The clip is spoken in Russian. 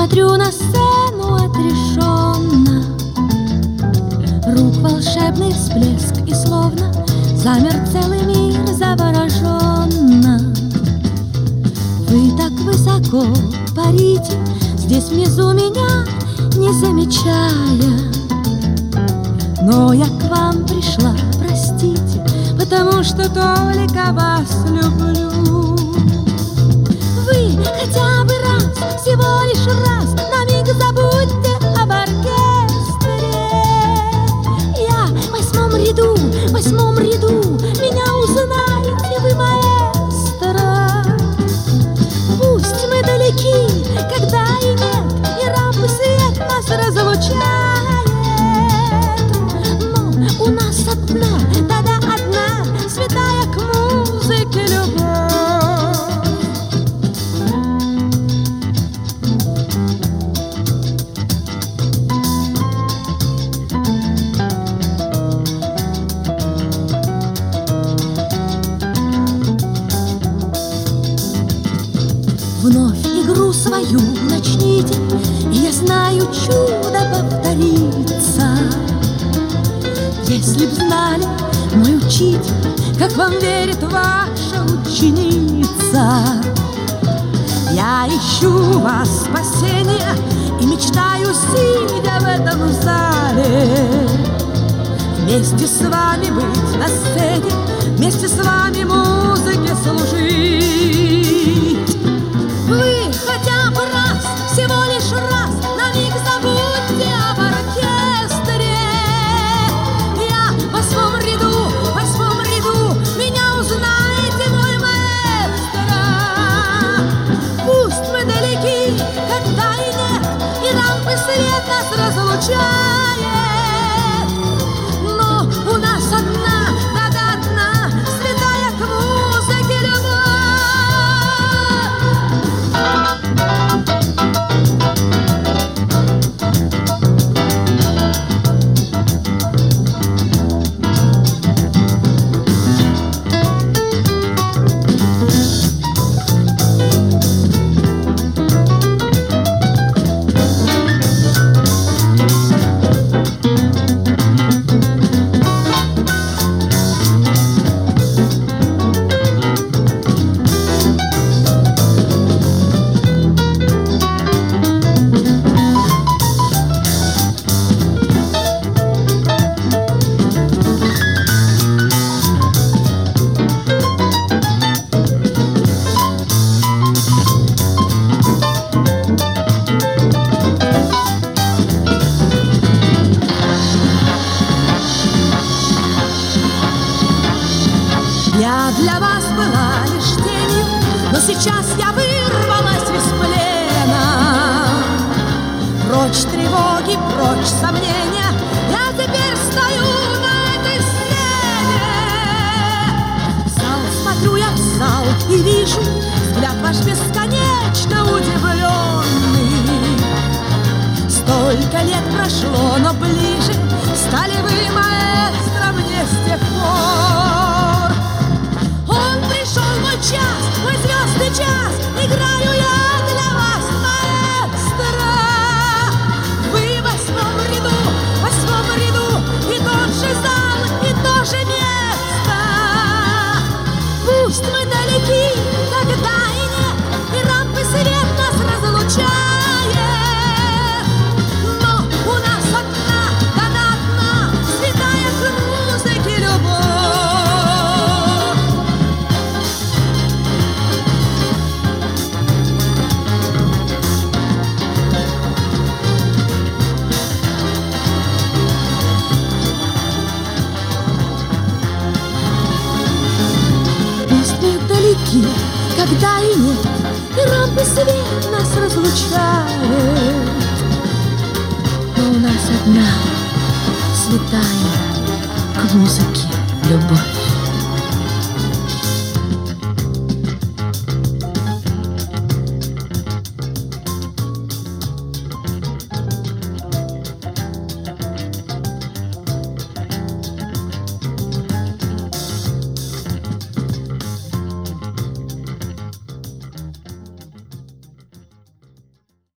смотрю на сцену отрешенно, рук волшебный всплеск, и словно замер целый мир завороженно. Вы так высоко парите здесь внизу меня, не замечая, но я к вам пришла, простите, потому что только вас люблю. Вы хотя бы раз, всего лишь раз, на миг забудьте об оркестре. Я в восьмом ряду, меня узнаете вы, маэстро. Пусть мы далеки, когда и нет, и рампы свет нас разлучает, но у нас одна, да-да, одна, святая к музыке любовь. Вновь игру свою начните, и я знаю, чудо повторится. Если б знали, мой учитель, как вам верит ваша ученица. Я ищу вас спасения и мечтаю, сидя в этом зале, вместе с вами быть на сцене, вместе с вами музыке служить. Вы хотя бы раз, всего лишь раз, на миг забудьте об оркестре. Я в восьмом ряду, меня узнаете, мой маэстро. Пусть мы далеки, когда и нет, и рампы свет нас разлучает, но у нас одна, да-да, одна, святая к музыке любовь. Я для вас была лишь тенью, но сейчас я вырвалась из плена. Прочь тревоги, прочь сомнения, я теперь стою на этой сцене. В зал смотрю я, в зал, и вижу взгляд ваш бесконечно удивленный. Столько лет прошло, но ближе стали вы, маэстро, мне с тех пор. Пришел мой час, мой звездный час, играю я для вас, маэстро. Вы в восьмом ряду, и тот же зал, и то же место. Пусть мы далеки, когда и нет, и рампы свет нас разлучает, но у нас одна, да-да, одна, святая к музыке любовь. Когда и нет, и рампы свет нас разлучает, но у нас одна святая к музыке любовь.